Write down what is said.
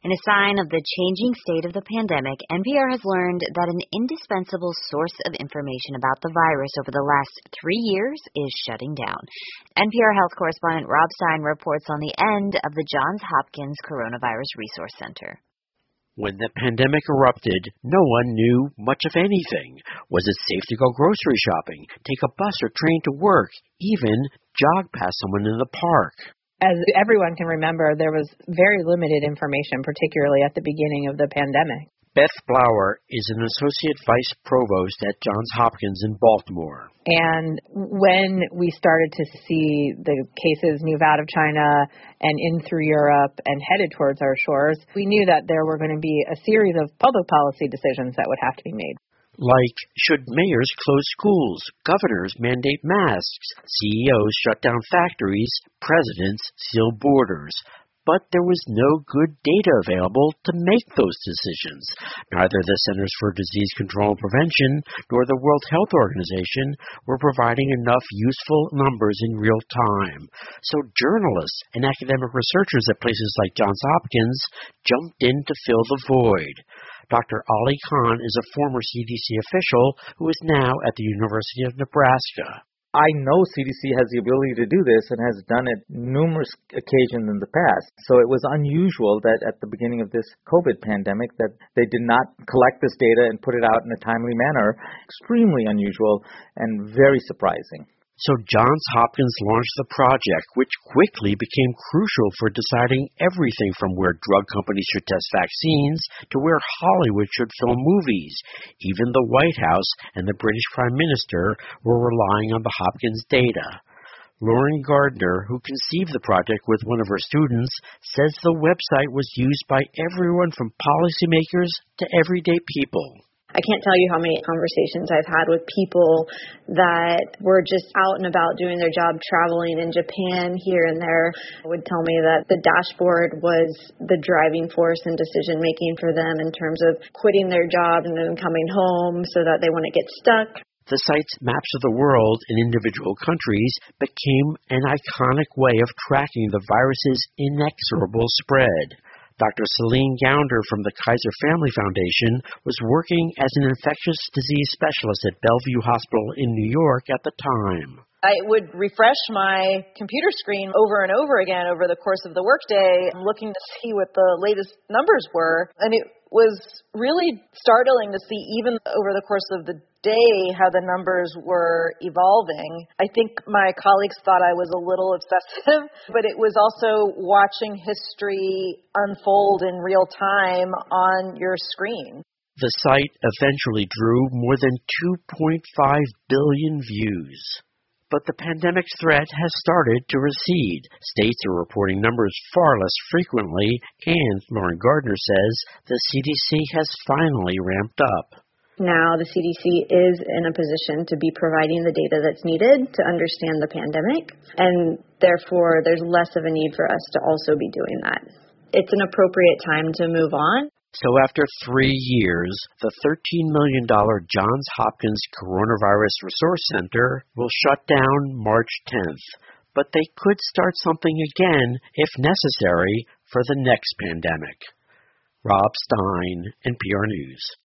In a sign of the changing state of the pandemic, NPR has learned that an indispensable source of information about the virus over the last 3 years is shutting down. NPR health correspondent Rob Stein reports on the end of the Johns Hopkins Coronavirus Resource Center. When the pandemic erupted, no one knew much of anything. Was it safe to go grocery shopping, take a bus or train to work, even jog past someone in the park? As everyone can remember, there was very limited information, particularly at the beginning of the pandemic. Beth Flower is an associate vice provost at Johns Hopkins in Baltimore. And when we started to see the cases move out of China and in through Europe and headed towards our shores, we knew that there were going to be a series of public policy decisions that would have to be made. Like, should mayors close schools, governors mandate masks, CEOs shut down factories, presidents seal borders? But there was no good data available to make those decisions. Neither the Centers for Disease Control and Prevention nor the World Health Organization were providing enough useful numbers in real time. So journalists and academic researchers at places like Johns Hopkins jumped in to fill the void. Dr. Ali Khan is a former CDC official who is now at the University of Nebraska. I know CDC has the ability to do this and has done it numerous occasions in the past. So it was unusual that at the beginning of this COVID pandemic that they did not collect this data and put it out in a timely manner. Extremely unusual and very surprising. So Johns Hopkins launched the project, which quickly became crucial for deciding everything from where drug companies should test vaccines to where Hollywood should film movies. Even the White House and the British Prime Minister were relying on the Hopkins data. Lauren Gardner, who conceived the project with one of her students, says the website was used by everyone from policymakers to everyday people. I can't tell you how many conversations I've had with people that were just out and about doing their job, traveling in Japan here and there, would tell me that the dashboard was the driving force in decision making for them in terms of quitting their job and then coming home so that they wouldn't get stuck. The site's maps of the world in individual countries became an iconic way of tracking the virus's inexorable spread. Dr. Celine Gounder from the Kaiser Family Foundation was working as an infectious disease specialist at Bellevue Hospital in New York at the time. I would refresh my computer screen over and over again over the course of the workday, looking to see what the latest numbers were. And it was really startling to see, even over the course of the day, how the numbers were evolving. I think my colleagues thought I was a little obsessive, but it was also watching history unfold in real time on your screen. The site eventually drew more than 2.5 billion views. But the pandemic's threat has started to recede. States are reporting numbers far less frequently, and Lauren Gardner says the CDC has finally ramped up. Now the CDC is in a position to be providing the data that's needed to understand the pandemic, and therefore there's less of a need for us to also be doing that. It's an appropriate time to move on. So after 3 years, the $13 million Johns Hopkins Coronavirus Resource Center will shut down March 10th. But they could start something again, if necessary, for the next pandemic. Rob Stein, NPR News.